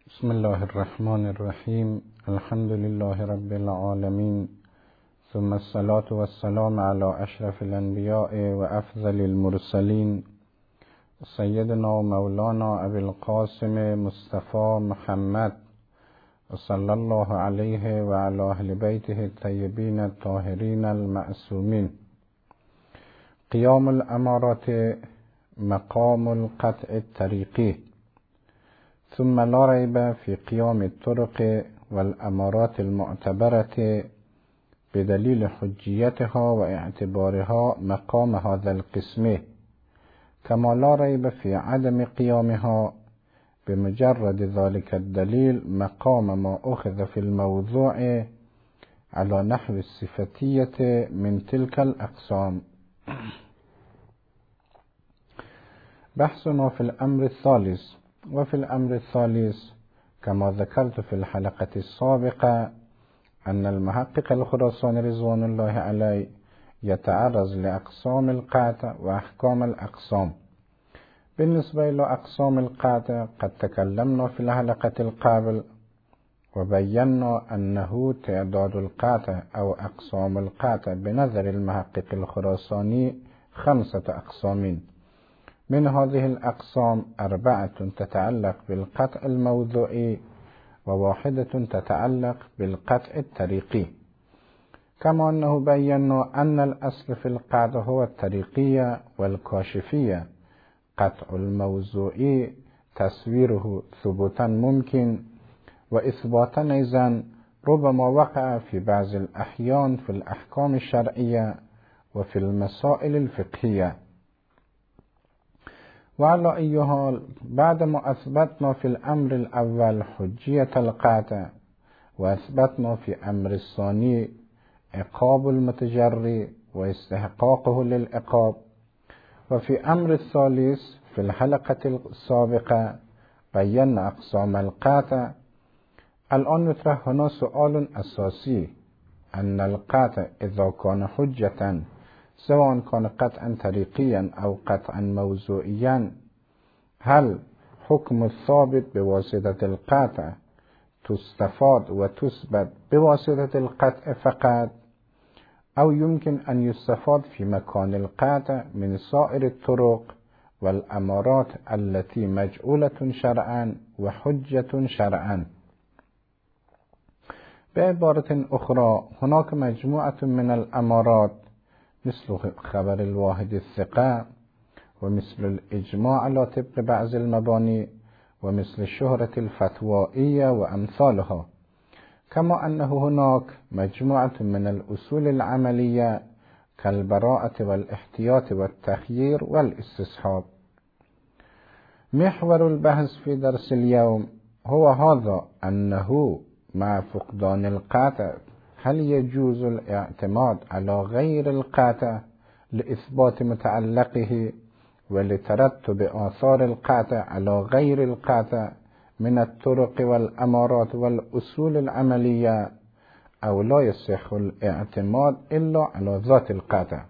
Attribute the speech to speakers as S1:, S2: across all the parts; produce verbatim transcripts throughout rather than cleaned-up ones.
S1: بسم الله الرحمن الرحیم. الحمد لله رب العالمین، ثم الصلاة والسلام على اشرف الانبیاء و افضل المرسلین، سیدنا و مولانا ابی القاسم مصطفى محمد و صلی الله علیه و علی اهل بیته الطیبین الطاهرین المعصومین. قیام الامارات مقام القطع الطریقی، ثم لا ريب في قيام الطرق والأمارات المعتبرة بدليل حجيتها واعتبارها مقام هذا القسم، كما لا ريب في عدم قيامها بمجرد ذلك الدليل مقام ما أخذ في الموضوع على نحو الصفتية من تلك الأقسام. بحثنا في الأمر الثالث. وفي الأمر الثالث كما ذكرت في الحلقة السابقة أن المحقق الخراساني رضوان الله عليه يتعرض لأقسام القاطع وأحكام الأقسام. بالنسبة إلى أقسام القاطع قد تكلمنا في الحلقة القابل وبينا أنه تعداد القاطع أو أقسام القاطع بنظر المحقق الخراساني خمسة أقسام. من هذه الأقسام أربعة تتعلق بالقطع الموضوعي وواحدة تتعلق بالقطع الطريقي، كما أنه بينا أن الأصل في القطع هو الطريقية والكاشفية. قطع الموضوعي تصويره ثبوتا ممكن وإثباتا أيضا ربما وقع في بعض الأحيان في الأحكام الشرعية وفي المسائل الفقهية. وعلى أي حال بعدما أثبتنا في الأمر الأول حجية القاطع وأثبتنا في أمر الثاني عقاب المتجري واستحقاقه للعقاب، وفي أمر الثالث في الحلقة السابقة بينا أقسام القاطع. الآن يطرح هنا سؤال أساسي، أن القاطع إذا كان حجة سواء كان قطعا طريقيا أو قطعا موضوعيا، هل حكم الثابت بواسطة القطع تستفاد وتثبت بواسطة القطع فقط، أو يمكن أن يستفاد في مكان القطع من سائر الطرق والأمارات التي مجعولة شرعا وحجة شرعا؟ بعبارة أخرى، هناك مجموعة من الأمارات مثل خبر الواحد الثقة، ومثل الإجماع على طبق بعض المباني، ومثل الشهرة الفتوائية وأمثالها، كما أنه هناك مجموعة من الأصول العملية كالبراءة والاحتياط والتخيير والاستصحاب. محور البحث في درس اليوم هو هذا، أنه مع فقدان القاطع هل يجوز الاعتماد على غير القاطع لإثبات متعلقه ولترتب آثار القاطع على غير القاطع من الطرق والأمارات والأصول العملية، أو لا يصح الاعتماد إلا على ذات القاطع؟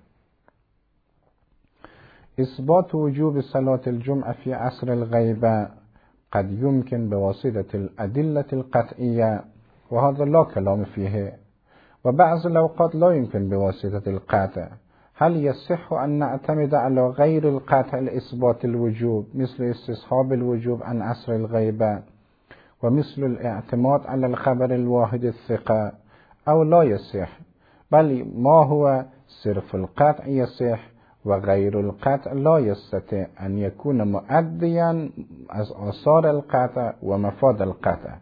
S1: إثبات وجوب صلاة الجمعة في عصر الغيبة قد يمكن بواسطة الأدلة القطعية، وهذا لا كلام فيه، وبعض الأوقات لا يمكن بواسطة القاطع. هل يصح أن نعتمد على غير القاطع لإثبات الوجوب، مثل استصحاب الوجوب عن عصر الغيبة، ومثل الاعتماد على الخبر الواحد الثقة، أو لا يصح؟ بل ما هو صرف القاطع يصح، وغير القاطع لا يستطيع أن يكون مؤديا از آثار القاطع ومفاد القاطع.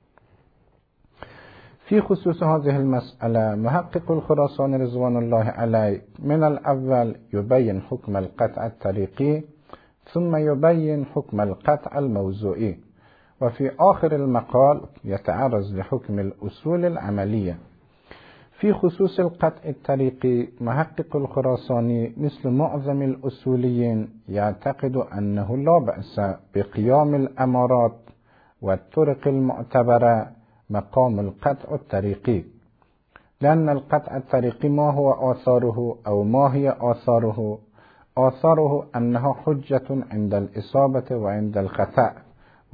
S1: في خصوص هذه المسألة محقق الخراساني رضوان الله عليه من الأول يبين حكم القطع الطريقي، ثم يبين حكم القطع الموضوعي، وفي آخر المقال يتعرض لحكم الأصول العملية. في خصوص القطع الطريقي محقق الخراساني مثل معظم الأصوليين يعتقد أنه لا بأس بقيام الأمارات والطرق المعتبرة مقام القطع الطريقي، لأن القطع الطريقي ما هو آثاره أو ما هي آثاره؟ آثاره أنها حجة عند الإصابة وعند الخطأ،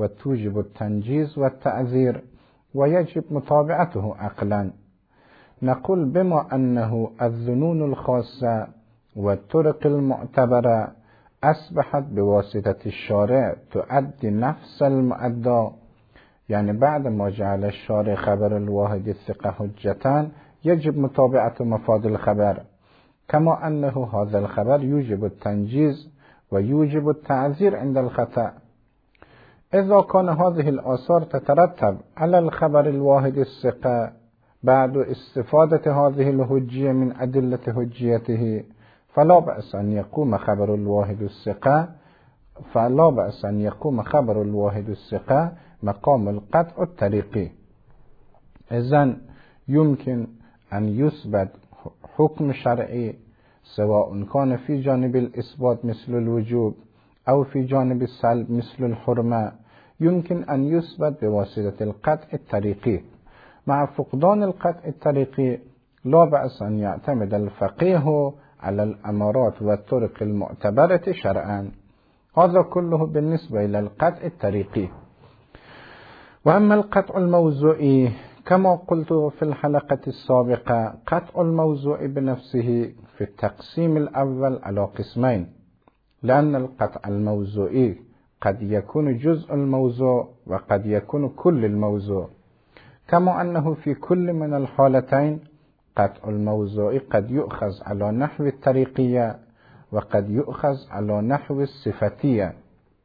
S1: وتوجب التنجيز والتعذير ويجب متابعته عقلا. نقول بما أنه الظنون الخاصة والطرق المعتبرة أصبحت بواسطة الشارع تؤدي نفس المؤدى، يعني بعد ما جعل الشارع خبر الواحد الثقة حجة يجب متابعة مفاد الخبر، كما أنه هذا الخبر يوجب التنجيز ويوجب التعذير عند الخطأ. إذا كان هذه الآثار تترتب على الخبر الواحد الثقة بعد استفادة هذه الحجية من أدلة حجيته، فلا بأس أن يقوم خبر الواحد الثقة فلا بأس أن يقوم خبر الواحد الثقة مقام القطع الطريقي. إذن يمكن أن يثبت حكم شرعي سواء كان في جانب الإثبات مثل الوجوب أو في جانب السلب مثل الحرمة، يمكن أن يثبت بواسطة القطع الطريقي. مع فقدان القطع الطريقي لا بأس أن يعتمد الفقيه على الأمارات والطرق المعتبرة شرعا. هذا كله بالنسبة إلى القطع الطريقي. وأما القطع الموضوعي كما قلت في الحلقة السابقة، قطع الموضوع بنفسه في التقسيم الأول على قسمين، لأن القطع الموضوعي قد يكون جزء الموضوع وقد يكون كل الموضوع، كما أنه في كل من الحالتين قطع الموضوع قد يؤخذ على نحو الطريقية وقد يؤخذ على نحو الصفتية،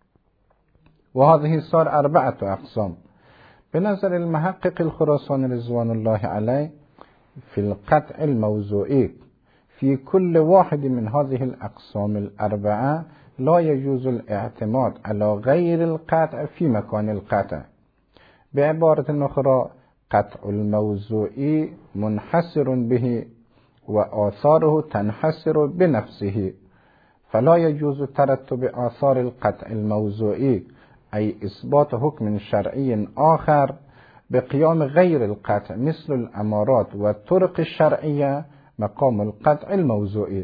S1: وهذه صار أربعة أقسام. بنظر المحقق الخراساني رضوان الله عليه في القطع الموضوعي في كل واحد من هذه الأقسام الأربعة لا يجوز الاعتماد على غير القطع في مكان القطع. بعبارة أخرى، قطع الموضوعي منحصر به وآثاره تنحصر بنفسه، فلا يجوز ترتب آثار القطع الموضوعي أي إثبات حكم شرعي آخر بقيام غير القطع مثل الأمارات والطرق الشرعية مقام القطع الموضوعي.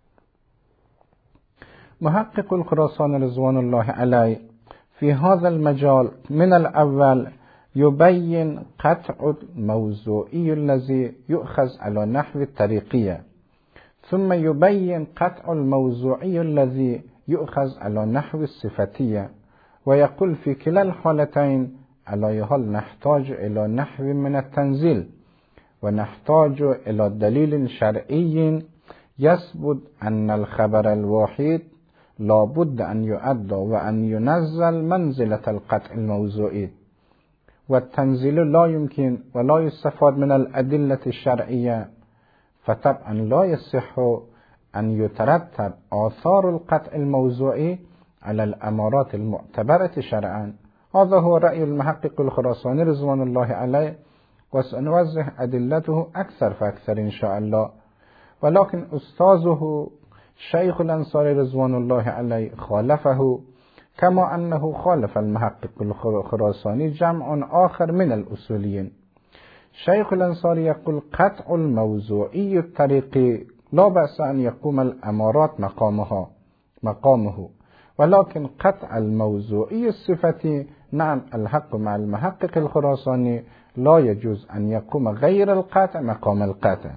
S1: محقق الخراساني رضوان الله عليه في هذا المجال من الأول يبين قطع الموضوعي الذي يؤخذ على نحو الطريقية، ثم يبين قطع الموضوعي الذي يؤخذ على نحو الصفتية، ويقول في كلا الحالتين على حال نحتاج إلى نحو من التنزيل ونحتاج إلى دليل شرعي يثبت أن الخبر الواحد لا بد أن يؤدى وأن ينزل منزلة القطع الموضوعي، والتنزيل لا يمكن ولا يستفاد من الأدلة الشرعية، فطبعا لا يصح أن يترتب آثار القطع الموضوعي على الأمارات المعتبرة شرعا. هذا هو رأي المحقق الخراساني رضوان الله عليه، وسنوضح أدلته أكثر فأكثر إن شاء الله. ولكن أستاذه شيخ الأنصاري رضوان الله عليه خالفه، كما أنه خالف المحقق الخراساني جمع آخر من الأصوليين. شيخ الأنصاري يقول قطع الموضوعي الطريقي لا بأس أن يقوم الأمارات مقامها مقامه، ولكن قطع الموضوعي الصفتي نعم الحق مع المحقق الخراساني لا يجوز أن يقوم غير القطع مقام القطع.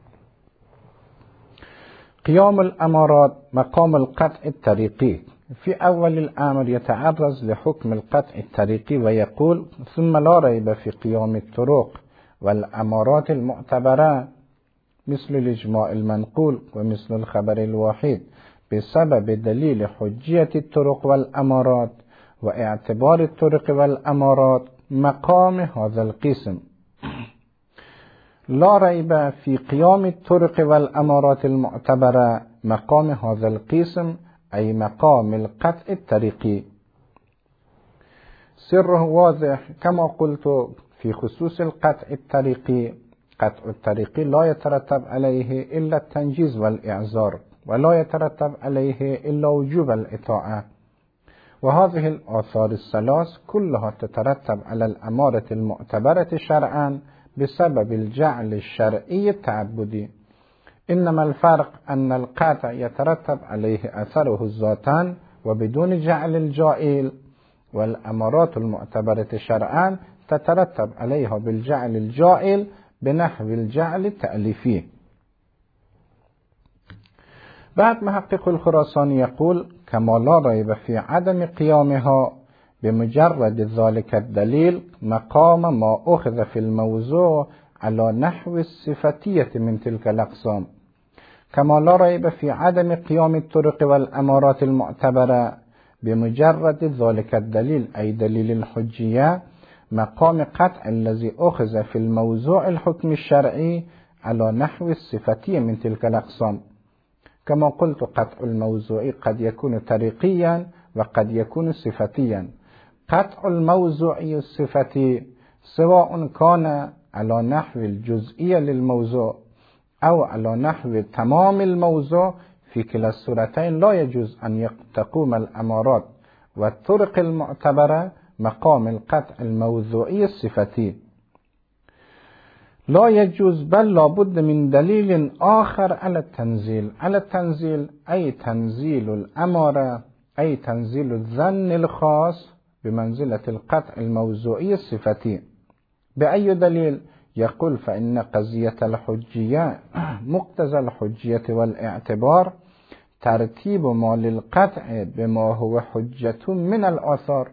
S1: قيام الأمارات مقام القطع الطريقي. في أول الأمر يتعرض لحكم القطع الطريقي ويقول ثم لا ريب في قيام الطرق والأمارات المعتبرة مثل الإجماع المنقول ومثل الخبر الواحد بسبب دليل حجية الطرق والأمارات واعتبار الطرق والأمارات مقام هذا القسم. لا ريب في قيام الطرق والأمارات المعتبرة مقام هذا القسم أي مقام القطع الطريقي. سره واضح كما قلت في خصوص القطع الطريقي. قطع الطريقي لا يترتب عليه إلا التنجيز والإعذار، ولا يترتب عليه إلا وجوب الإطاعة، وهذه الآثار الثلاث كلها تترتب على الأمارة المعتبرة شرعا بسبب الجعل الشرعي التعبدي. إنما الفرق أن القطع يترتب عليه أثره الذاتان وبدون جعل الجائل، والأمارات المعتبرة شرعا تترتب عليها بالجعل الجائل بنحو الجعل التأليفي. بعد محقق الخراساني يقول: كما لا ريب في عدم قيامها بمجرد ذلك الدليل مقام ما أخذ في الموضوع على نحو الصفتية من تلك الأقسام، كما لا ريب في عدم قيام الطرق والأمارات المعتبرة بمجرد ذلك الدليل أي دليل الحجية مقام قطع الذي أخذ في الموضوع الحكم الشرعي على نحو الصفتية من تلك الأقسام. كما قلت قطع الموضوع قد يكون طريقيا وقد يكون صفتيا. قطع الموضوع الصفتي سواء كان على نحو الجزئية للموضوع أو على نحو تمام الموضوع، في كلا الصورتين لا يجوز أن تقوم الأمارات والطرق المعتبرة مقام القطع الموضوعي الصفتي. لا يجوز بل لابد من دليل آخر على التنزيل. على التنزيل أي تنزيل الأمارة أي تنزيل الظن الخاص بمنزلة القطع الموضوعي الصفتي. بأي دليل؟ يقول: فإن قضية الحجية مقتضى الحجية والاعتبار ترتيب ما للقطع بما هو حجة من الآثار.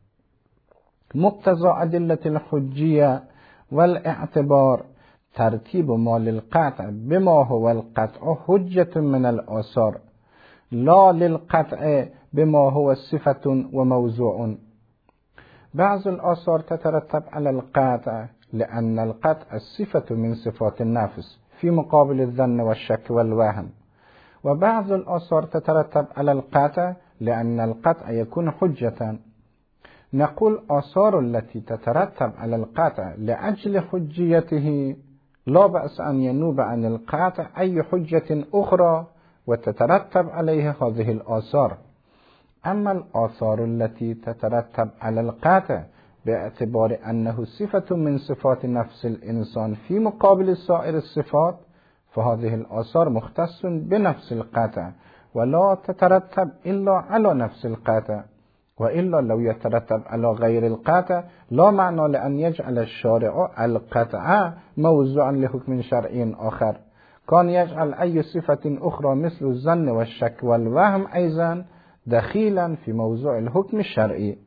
S1: مقتضى أدلة الحجية والاعتبار ترتيب ما للقطع بما هو القطع حجة من الآثار، لا للقطع بما هو صفة وموضوع. بعض الآثار تترتب على القطع لأن القطع الصفة من صفات النفس في مقابل الظن والشك والوهم، وبعض الآثار تترتب على القطع لأن القطع يكون حجة. نقول آثار التي تترتب على القطع لأجل حجيته لا بأس أن ينوب عن القطع أي حجة أخرى وتترتب عليها هذه الآثار. أما الآثار التي تترتب على القطع باعتبار أنه صفة من صفات نفس الإنسان في مقابل سائر الصفات، فهذه الآثار مختص بنفس القطع ولا تترتب إلا على نفس القطع، وإلا لو يترتب على غير القطع لا معنى لأن يجعل الشارع القطع موضوعا لحكم شرعي آخر. كان يجعل أي صفة أخرى مثل الظن والشك والوهم أيضا دخيلا في موضوع الحكم الشرعي.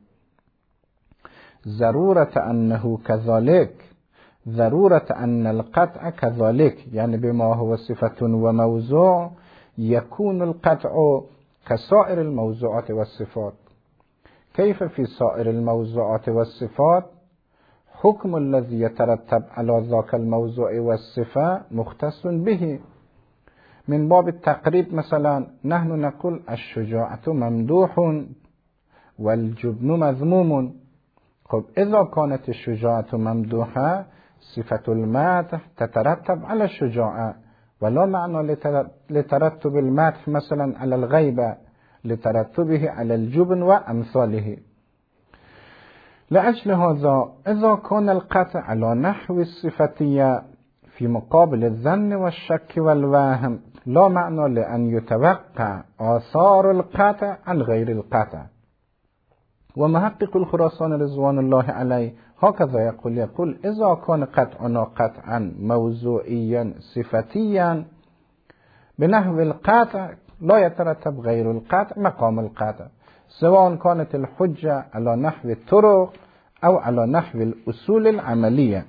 S1: ضرورة أنه كذلك، ضرورة أن القطع كذلك يعني بما هو صفة وموضوع يكون القطع كسائر الموضوعات والصفات. كيف في سائر الموضوعات والصفات؟ حكم الذي يترتب على ذاك الموضوع والصفة مختص به. من باب التقريب مثلا نحن نقول الشجاعة ممدوح والجبن مذموم. خب إذا كانت الشجاعة ممدوحة صفة المدح تترتب على الشجاعة، ولا معنى لترتب المدح مثلا على الغيبة لترتبه على الجبن وأمثاله. لأجل هذا إذا كان القطع على نحو الصفتية في مقابل الظن والشك والوهم لا معنى لأن يتوقع آثار القطع عن غير القطع. ومحقق الخراساني رضوان الله عليه هكذا يقول يقول إذا كان قطعنا قطعا موضوعيا صفتيا بنحو القطع لا يترتب غير القطع مقام القطع، سواء كانت الحجة على نحو الطرق أو على نحو الأصول العملية.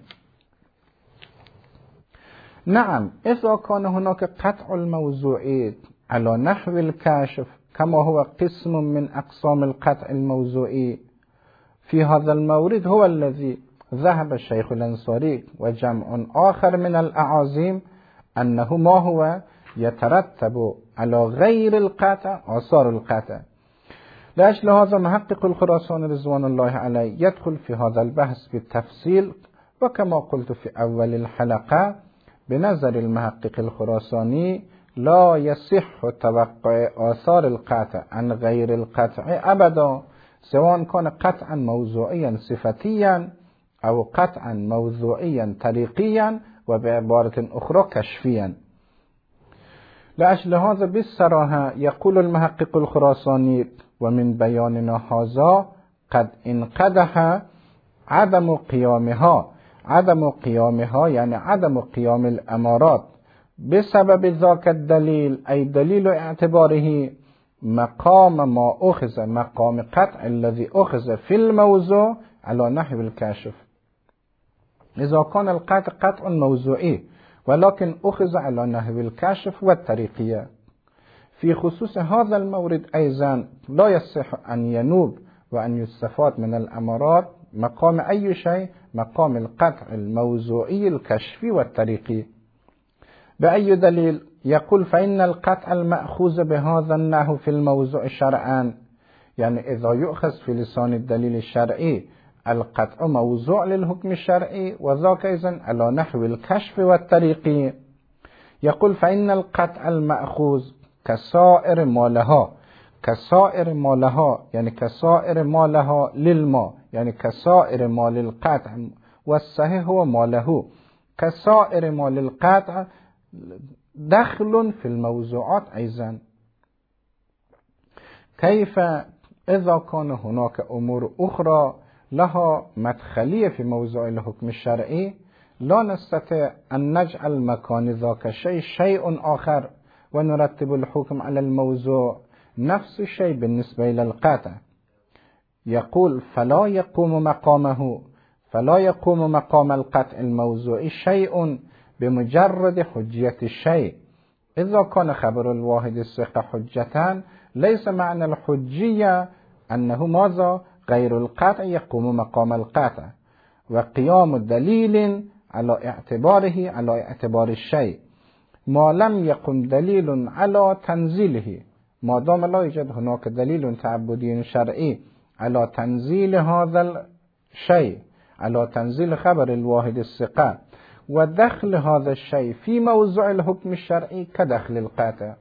S1: نعم إذا كان هناك قطع الموضوعي على نحو الكاشف كما هو قسم من أقسام القطع الموضوعي، في هذا المورد هو الذي ذهب الشيخ الأنصاري وجمع آخر من الأعاظم أنه ما هو يترتب على غير القطع آثار القطع. لأجل هذا محقق الخراساني رضوان الله عليه يدخل في هذا البحث بالتفصيل، وكما قلت في أول الحلقة بنظر المحقق الخراساني لا يصح توقع آثار القطع عن غير القطع أبدا، سواء كان قطعا موضوعيا صفتيا أو قطعا موضوعيا طريقيا وبعبارة أخرى كشفيا. لأجل هذا بالصراحة يقول المحقق الخراساني: ومن بياننا هذا قد انقدح عدم قيامها. عدم قيامها يعني عدم قيام الأمارات بسبب ذاك الدليل، أي دليل اعتباره مقام ما أخذ، مقام قطع الذي أخذ في الموضوع على نحو الكاشف. إذا كان القطع قطع موضوعي ولكن أخذ على نحو الكاشف والطريقية، في خصوص هذا المورد أيضا لا يصح أن ينوب وأن يستفاد من الأمارات مقام أي شيء مقام القطع الموضوعي الكشفي والطريقي. بأي دليل؟ يقول فإن القطع المأخوذ بهذا النحو في الموضوع شرعا، يعني إذا يؤخذ في لسان الدليل الشرعي القطع موضوع للحكم الشرعي وذاك إذن على نحو الكشف والطريقي. يقول فإن القطع المأخوذ كسائر ما لها، كسائر ما لها يعني كسائر ما لها للما، يعني كسائر ما للقطع، والصحيح هو ما له. كسائر ما للقطع دخل في الموضوعات أيضا. كيف إذا كان هناك أمور أخرى لها مدخلية في موضوع الحكم الشرعي لا نستطيع أن نجعل مكان ذاك الشيء شيء آخر ونرتب الحكم على الموضوع نفس الشيء بالنسبة إلى القطع. يقول فلا يقوم مقامه، فلا يقوم مقام القطع الموضوعي شيء بمجرد حجية الشيء. إذا كان خبر الواحد الثقة حجتان ليس معنى الحجية أنه ماذا؟ غير القطع يقوم مقام القطع، وقيام دليل على اعتباره على اعتبار الشيء ما لم يقم دليل على تنزيله. ما دام لا يوجد هناك دليل تعبدي شرعي على تنزيل هذا الشيء، على تنزيل خبر الواحد الثقة، ودخل هذا الشيء في موضوع الحكم الشرعي كدخل القطع.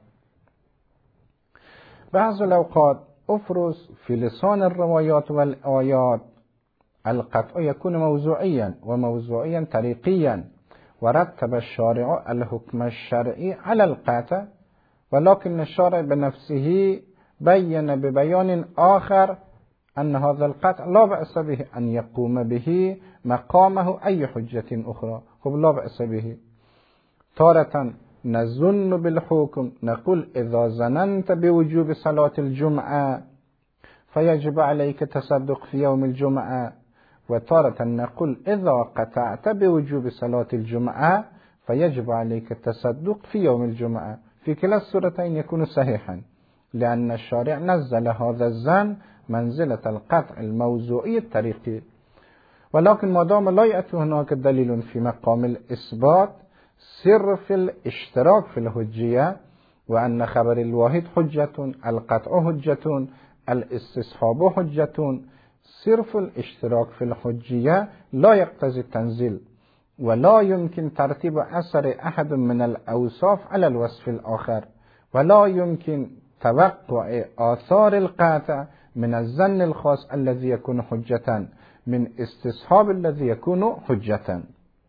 S1: بعض الأوقات أفرز في لسان الروايات والآيات القطع يكون موضوعيا وموضوعيا طريقيا، ورتب الشارع الحكم الشرعي على القطع، ولكن الشارع بنفسه بين ببيان آخر أن هذا القطع لا بأس به أن يقوم به مقامه أي حجة أخرى، خب لا بأس به. تارة نظن بالحكم، نقول إذا ظننت بوجوب صلاة الجمعة فيجب عليك تصدق في يوم الجمعة، وتارة نقول إذا قطعت بوجوب صلاة الجمعة فيجب عليك التصدق في يوم الجمعة. في كلا الصورتين يكون صحيحا، لأن الشارع نزل هذا الظن منزلة القطع الموضوعي الطريقي. ولكن ما دام لا يأتي هناك دليل في مقام الإثبات سر في الاشتراك في الحجية، وأن خبر الواحد حجة، القطع حجة، الاستصحاب حجة، صرف الاشتراك في الحجية لا يقتضي التنزيل، ولا يمكن ترتيب أثر أحد من الأوصاف على الوصف الآخر، ولا يمكن توقع آثار القاطع من الظن الخاص الذي يكون حجة من استصحاب الذي يكون حجة.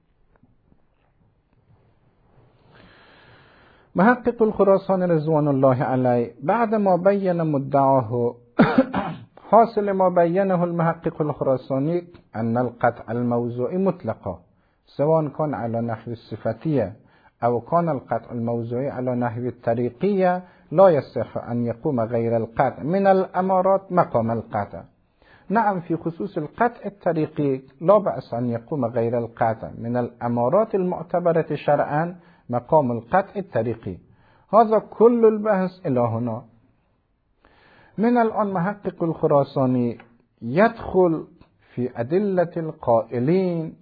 S1: محقق الخراساني رضوان الله عليه بعدما بين مدعاه حاصل ما بينه المحقق الخراساني أن القطع الموضوعي مطلقا سواء كان على نحو الصفتية أو كان القطع الموضوعي على نحو الطريقية لا يصح أن يقوم غير القطع من الأمارات مقام القطع. نعم في خصوص القطع الطريقي لا بأس أن يقوم غير القطع من الأمارات المعتبرة شرعا مقام القطع الطريقي. هذا كل البحث إلى هنا. من الآن محقق الخراساني يدخل في أدلة القائلين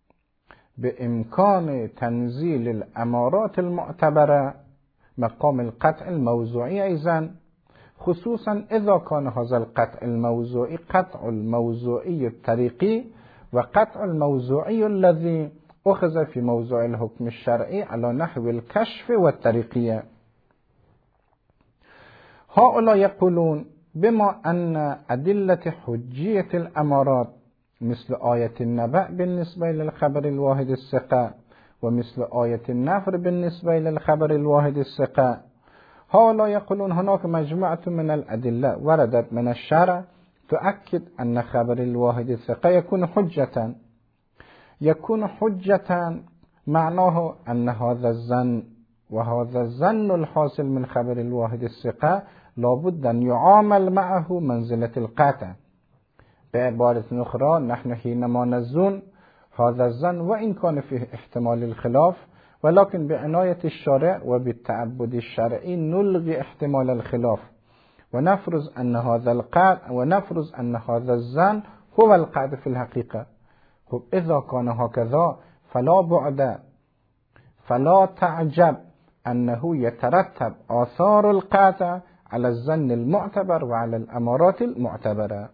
S1: بإمكان تنزيل الأمارات المعتبرة مقام القطع الموضوعي أيضا، خصوصا إذا كان هذا القطع الموضوعي قطع الموضوعي الطريقي وقطع الموضوعي الذي أخذ في موضوع الحكم الشرعي على نحو الكشف والطريقية. هؤلاء يقولون بما أن أدلة حجية الأمارات مثل آية النبأ بالنسبة للخبر الواحد الثقة ومثل آية النفر بالنسبة للخبر الواحد الثقة، هؤلاء يقولون هناك مجموعة من الأدلة وردت من الشرع تؤكد أن خبر الواحد الثقة يكون حجة. يكون حجة معناه أن هذا الظن وهذا الظن الحاصل من خبر الواحد الثقة لابد أن يعامل معه منزلة القطع. بعبارة أخرى نحن حينما نظن هذا الظن وإن كان فيه احتمال الخلاف، ولكن بعناية الشارع وبالتعبد الشرعي نلغي احتمال الخلاف ونفرض أن هذا القطع ونفرض أن هذا الظن هو القطع في الحقيقة. خب إذا كان هكذا فلا بعد فلا تعجب أنه يترتب آثار القطع على الظن المعتبر وعلى الأمارات المعتبرة.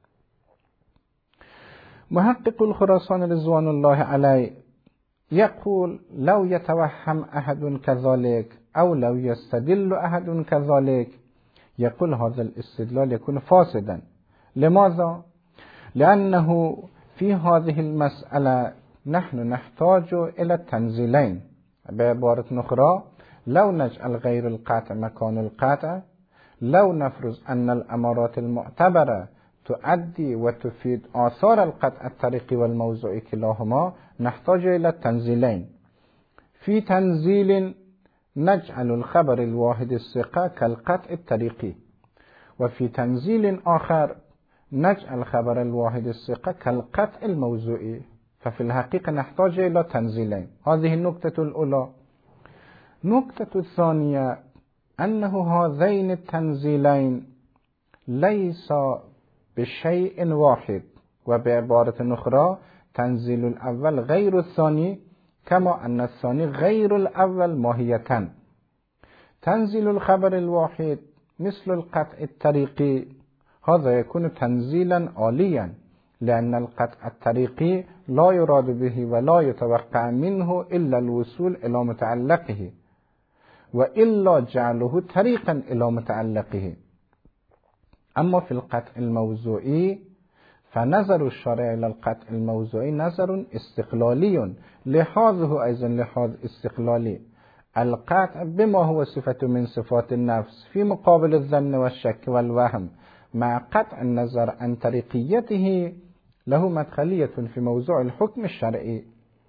S1: محقق الخراساني رضوان الله عليه يقول: لو يتوهم أحد كذلك أو لو يستدل أحد كذلك، يقول هذا الاستدلال يكون فاسدا. لماذا؟ لأنه في هذه المسألة نحن نحتاج إلى التنزيلين. بعبارة أخرى، لو نجعل غير القطع مكان القطع، لو نفرض أن الأمارات المعتبرة تؤدي وتفيد آثار القطع الطريقي والموضوعي كلاهما، نحتاج إلى التنزيلين. في تنزيل نجعل الخبر الواحد الثقة كالقطع الطريقي، وفي تنزيل آخر نجعل خبر الواحد الثقة كالقطع الموضوعي. ففي الحقيقة نحتاج إلى تنزيلين. هذه النقطة الأولى. نقطة الثانية أنه هذين التنزيلين ليس بشيء واحد، وبعبارة أخرى تنزيل الأول غير الثاني كما أن الثاني غير الأول ماهية. تنزيل الخبر الواحد مثل القطع الطريقي، هذا يكون تنزيلا عاليا، لأن القطع الطريقي لا يراد به ولا يتوقع منه إلا الوصول إلى متعلقه، وإلا جعله طريقا إلى متعلقه. أما في القطع الموضوعي فنظر الشارع إلى القطع الموضوعي نظر استقلالي، لحاظه أيضا لحاظ استقلالي. القطع بما هو صفة من صفات النفس في مقابل الظن والشك والوهم، مع قطع النظر عن طريقيته له مدخلية في موضوع الحكم الشرعي.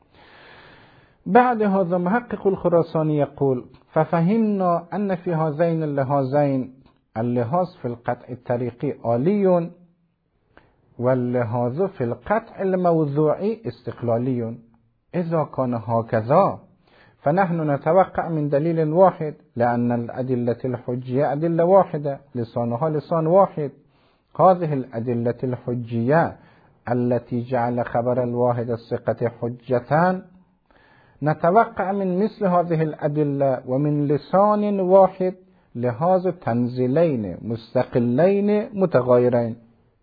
S1: بعد هذا محقق الخراساني يقول: ففهمنا أن في هذين اللحاظين اللحاظ في القطع الطريقي عالي، واللحاظ في القطع الموضوعي استقلالي. إذا كان هكذا فنحن نتوقع من دليل واحد، لأن الأدلة الحجية أدلة واحدة لسانها لسان واحد. هذه الأدلة الحجية التي جعل خبر الواحد الثقة حجتان، نتوقع من مثل هذه الأدلة ومن لسان واحد لهذا تنزيلين مستقلين متغايرين.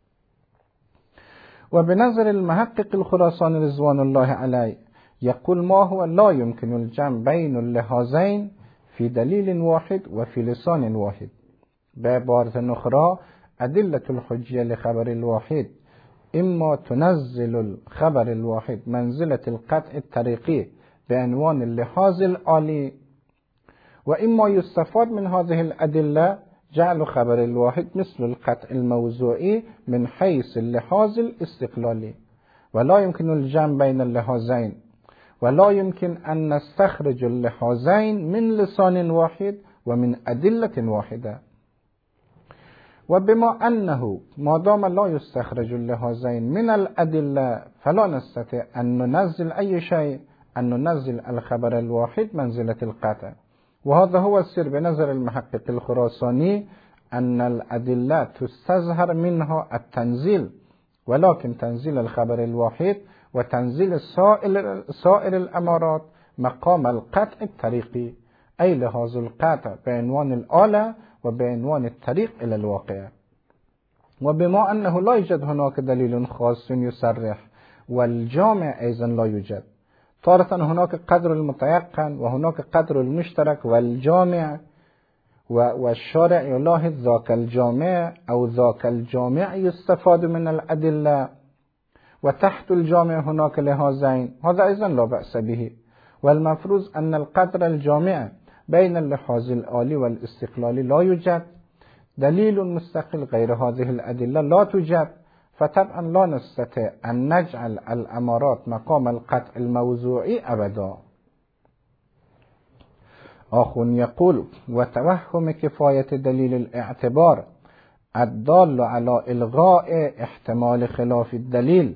S1: وبنظر المحقق الخراساني رضوان الله عليه يقول: ما هو لا يمكن الجمع بين اللحاظين في دليل واحد وفي لسان واحد. بعبارة أخرى، أدلة الحجية لخبر الواحد إما تنزل الخبر الواحد منزلة القطع الطريقي بعنوان اللحاظ العالي، وإما يستفاد من هذه الأدلة جعل خبر الواحد مثل القطع الموضوعي من حيث اللحاظ الاستقلالي. ولا يمكن الجمع بين اللحاظين، ولا يمكن أن نستخرج اللحاظين من لسان واحد ومن أدلة واحدة. وبما أنه ما دام لا يستخرج اللحاظين من الأدلة فلا نستطيع أن ننزل أي شيء، أن ننزل الخبر الواحد منزلة القطع. وهذا هو السر بنظر المحقق الخراساني، أن الأدلة تستظهر منها التنزيل، ولكن تنزيل الخبر الواحد وتنزيل سائر, سائر الأمارات مقام القطع الطريقي، أي لحاظ القطع بعنوان الآلة وبعنوان الطريق إلى الواقع. وبما أنه لا يوجد هناك دليل خاص يصرح، والجامع أيضا لا يوجد، تارة هناك قدر المتيقن وهناك قدر المشترك والجامع، والشارع يلاحظ ذاك الجامع أو ذاك الجامع يستفاد من الأدلة، وتحت الجامع هناك لحاظين، هذا أيضا لا بأس به. والمفروض أن القدر الجامع بين اللحاظ الآلي والاستقلالي لا يوجد، دليل مستقل غير هذه الأدلة لا توجد، فطبعا لا نستطيع أن نجعل الأمارات مقام القطع الموضوعي أبدا. آخر يقول: وتوهم كفاية دليل الاعتبار الدال على إلغاء احتمال خلاف الدليل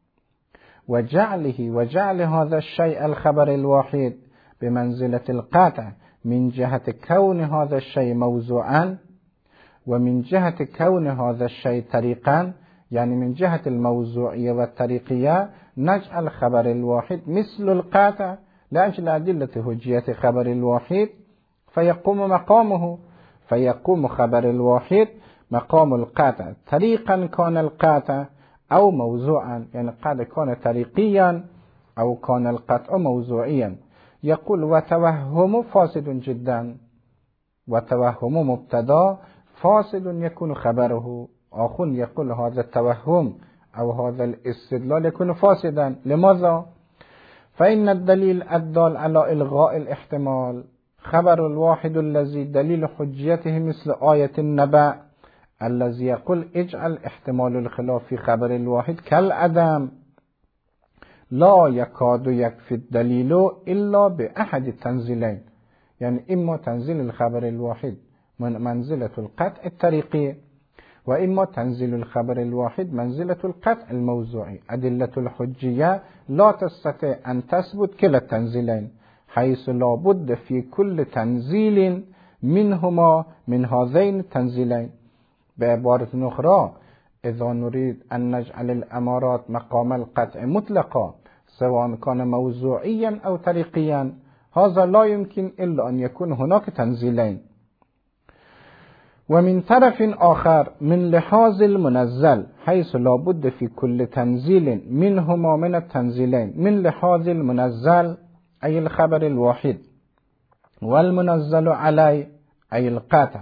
S1: وجعله وجعل هذا الشيء الخبر الواحد بمنزلة القطع من جهة كون هذا الشيء موضوعا، ومن جهة كون هذا الشيء طريقا، يعني من جهة الموضوعية والطريقية نجعل خبر الواحد مثل القطع لأجل أدلة حجية خبر الواحد، فيقوم مقامه فيقوم خبر الواحد مقام القطع طريقا كان القطع أو موضوعا، يعني قد كان طريقيا أو كان القطع موضوعيا. يقول: وتوهم فاسد جدا، وتوهم مبتدا فاسد يكون خبره. آخر يقول: هذا التوهم أو هذا الاستدلال يكون فاسدا. لماذا؟ فإن الدليل الدال على إلغاء الاحتمال خبر الواحد الذي دليل حجيته مثل آية النبأ الذي يقول: اجعل احتمال الخلاف في خبر الواحد كالعدم، لا يكاد يكفي الدليل إلا بأحد التنزيلين، يعني إما تنزيل الخبر الواحد من منزلة القطع الطريقي، وإما تنزيل الخبر الواحد منزلة القطع الموضوعي. أدلة الحجية لا تستطيع أن تثبت كلا التنزيلين، حيث لا بد في كل تنزيل منهما من هذين التنزيلين. بعبارة أخرى، إذا نريد أن نجعل الأمارات مقام القطع مطلقا سواء كان موضوعيا أو طريقيا، هذا لا يمكن إلا أن يكون هناك تنزيلين. ومن طرف آخر من لحاظ المنزل، حيث لا بد في كل تنزيل منهما من التنزيلين من لحاظ المنزل أي الخبر الواحد، والمنزل عليه أي القطع،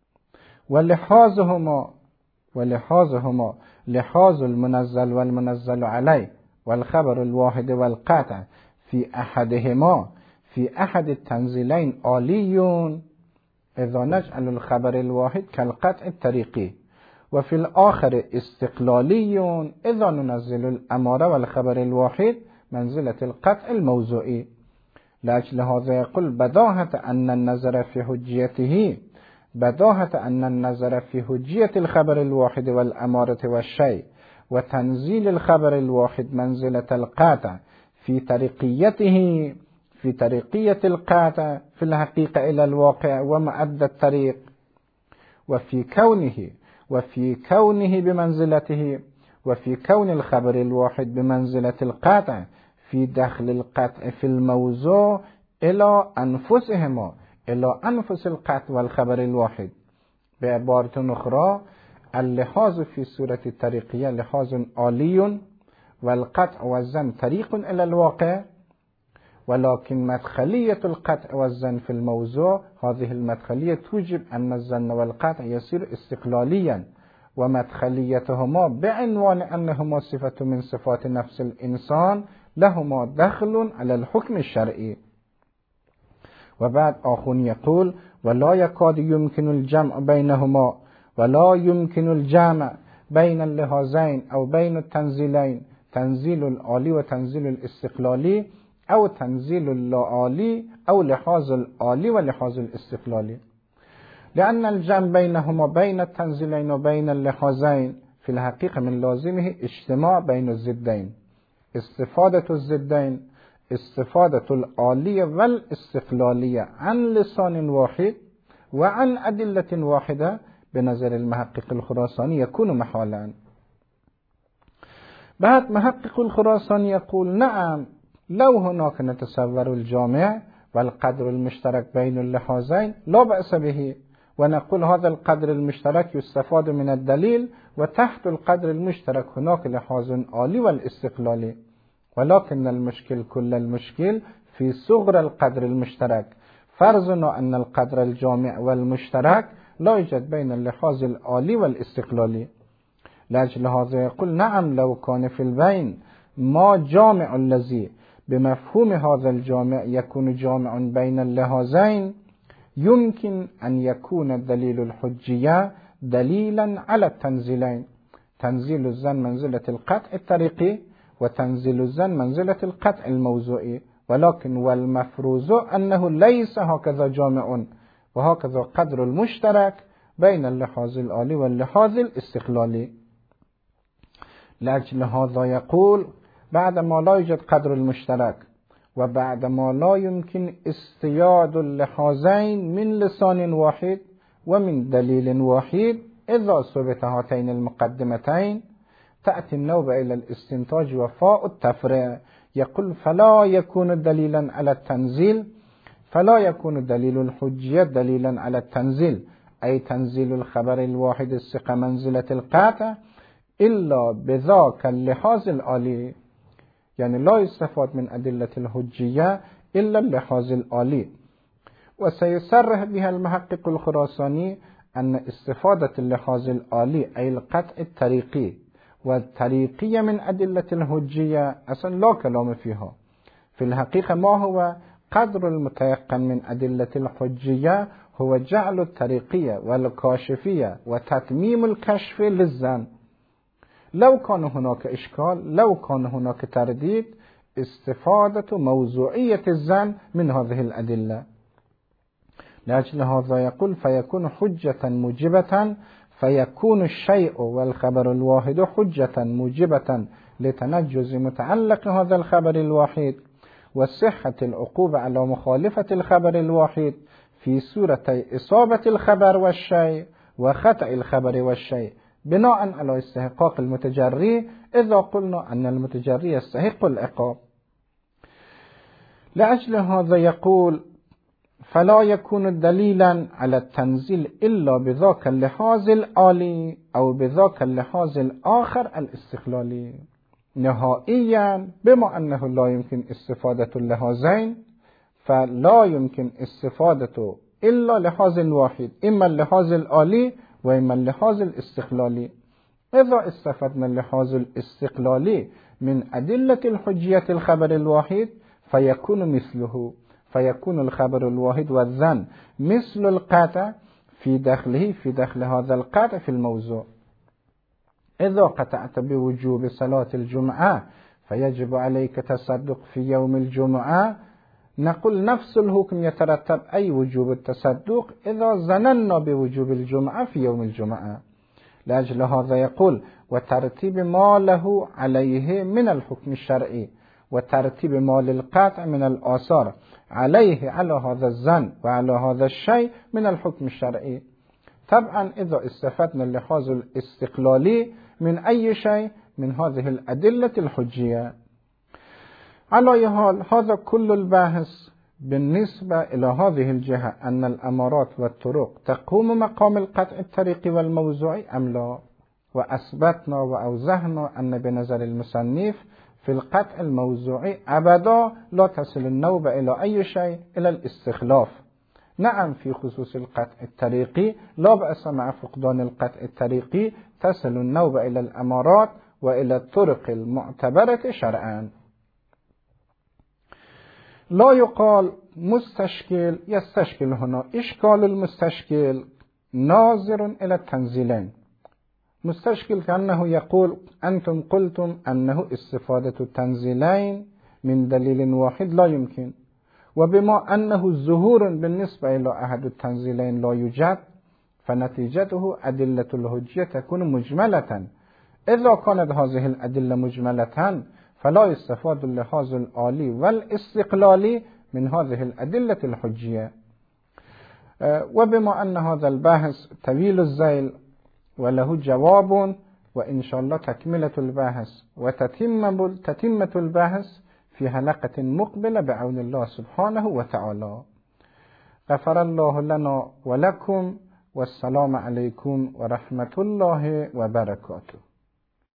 S1: ولحاظهما ولحاظهما لحاظ المنزل والمنزل عليه والخبر الواحد والقطع في أحدهما في أحد التنزيلين عالي إذا نجعل الخبر الواحد كالقطع الطريقي، وفي الآخر استقلالي إذا ننزل الأمارة والخبر الواحد منزلة القطع الموضوعي. لأجل هذا يقول: بداهة أن النظر في حجيته بداهة أن النظر في حجية الخبر الواحد والأمارة والشيء وتنزيل الخبر الواحد منزلة القطع في طريقيته في طريقية القطع في الحقيقة إلى الواقع ومعد الطريق، وفي كونه وفي كونه بمنزلته وفي كون الخبر الواحد بمنزلة القطع في دخل القطع في الموضوع إلى أنفسهما إلى أنفس القطع والخبر الواحد. بعبارة أخرى، اللحاظ في سورة الطريقية لحاظ عالي والقطع والزن طريق إلى الواقع، ولكن مدخلية القطع والزن في الموضوع هذه المدخلية توجب أن الزن والقطع يصير استقلاليا، ومدخليتهما بعنوان أنهما صفة من صفات نفس الإنسان لهما دخل على الحكم الشرعي. وبعد آخر يقول: ولا يكاد يمكن الجمع بينهما ولا يمكن الجمع بين اللحاظين أو بين التنزيلين، تنزيل العالي وتنزيل الاستقلالي، أو تنزيل العالي أو لحاظ العالي ولحاظ الاستقلالي، لأن الجمع بينهما بين التنزيلين وبين اللحاظين في الحقيقة من لازمه اجتماع بين الضدين، استفادة الضدين استفادة العالية والاستقلالية عن لسان واحد وعن أدلة واحدة بنظر المحقق الخراساني يكون محالا. بعد محقق الخراساني يقول: نعم، لو هناك نتصور الجامع والقدر المشترك بين اللحاظين لا بأس به، ونقول هذا القدر المشترك يستفاد من الدليل، وتحت القدر المشترك هناك لحاظ عالي والاستقلالي، ولكن المشكل كل المشكل في صغر القدر المشترك. فرضنا أن القدر الجامع والمشترك لا يوجد بين اللحاظ العالي والاستقلالي. لأجل هذا يقول: نعم، لو كان في البين ما جامع الذي بمفهوم هذا الجامع يكون جامع بين اللحاظين، يمكن أن يكون دليل الحجية دليلا على التنزيلين، تنزيل الظن منزلة القطع الطريقي وتنزيل الظن منزلة القطع الموضوعي، ولكن والمفروض أنه ليس هكذا جامع وهكذا قدر المشترك بين اللحاظ الآلي واللحاظ الاستقلالي. لأجل هذا يقول بعدما لا يوجد قدر المشترك وبعدما لا يمكن استياد اللحاظين من لسان واحد ومن دليل واحد، إذا ثبت هاتين المقدمتين تأتي النوبة إلى الاستنتاج وفاء التفريع. يقول فلا يكون دليلا على التنزيل، فلا يكون دليل الحجية دليلا على التنزيل، أي تنزيل الخبر الواحد الثقة منزلة القاطع، إلا بذاك اللحاظ الآلي. يعني لا يستفاد من أدلة الحجية إلا اللحاظ الآلي. وسيصرح بها المحقق الخراساني أن استفادة اللحاظ الآلي أي القطع الطريقي والطريقية من أدلة الحجية أصلا لا كلام فيها. في الحقيقة ما هو قدر المتيقن من أدلة الحجية هو جعل الطريقية والكاشفية وتتميم الكشف للظن. لو كان هناك إشكال، لو كان هناك ترديد، استفادة موضوعية الظن من هذه الأدلة. لأجل هذا يقول فيكون حجة موجبة، فيكون الشيء والخبر الواحد حجة موجبة لتنجز متعلق هذا الخبر الواحد وصحة العقوبة على مخالفة الخبر الواحد في صورة إصابة الخبر والشيء وخطأ الخبر والشيء، بناء على استحقاق المتجري إذا قلنا أن المتجري يستحق العقاب. لأجل هذا يقول فلا يكون دليلا على التنزيل إلا بذاك اللحاظ الآلي أو بذاك اللحاظ الآخر الاستقلالي نهائيا. بما أنه لا يمكن استفادة اللحاظين فلا يمكن استفادة إلا لحاظ واحد، إما اللحاظ الآلي وإما اللحاظ الاستقلالي. إذا استفدنا اللحاظ الاستقلالي من أدلة الحجية الخبر الواحد فيكون مثله، فيكون الخبر الواحد والظن مثل القطع في داخله في داخل هذا القطع في الموضوع. إذا قطعت بوجوب صلاة الجمعة فيجب عليك تصدق في يوم الجمعة، نقول نفس الحكم يترتب أي وجوب التصدق إذا ظننا بوجوب الجمعة في يوم الجمعة. لأجل هذا يقول وترتيب ما له عليه من الحكم الشرعي وترتيب ما للقطع من الآثار عليه على هذا الظن وعلى هذا الشيء من الحكم الشرعي. طبعا إذا استفدنا اللحاظ الاستقلالي من أي شيء من هذه الأدلة الحجية. على أي حال هذا كل الباحث بالنسبة إلى هذه الجهة أن الأمارات والطرق تقوم مقام القطع الطريقي والموضوعي أم لا، وأثبتنا وأوضحنا أن بنظر المصنف في القطع الموضوعي أبدا لا تصل النوبة إلى أي شيء إلى الاستخلاف. نعم في خصوص القطع الطريقي لا بأس مع فقدان القطع الطريقي تصل النوبة إلى الأمارات وإلى الطرق المعتبرة شرعا. لا يقال مستشكل يستشكل هنا. إشكال المستشكل ناظر إلى التنزيلين. مستشكل كأنه يقول أنتم قلتم أنه استفادة التنزيلين من دليل واحد لا يمكن، وبما أنه الظهور بالنسبة إلى أحد التنزيلين لا يوجد فنتيجته أدلة الحجية تكون مجملة. إذا كانت هذه الأدلة مجملة فلا يستفاد اللحاظ الآلي والاستقلالي من هذه الأدلة الحجية. وبما أن هذا الباحث طويل الذيل وله جواب، وإن شاء الله تكملة الباحث وتتمة الباحث في حلقة مقبلة بعون الله سبحانه وتعالى. غفر الله لنا ولكم، والسلام عليكم ورحمة الله وبركاته.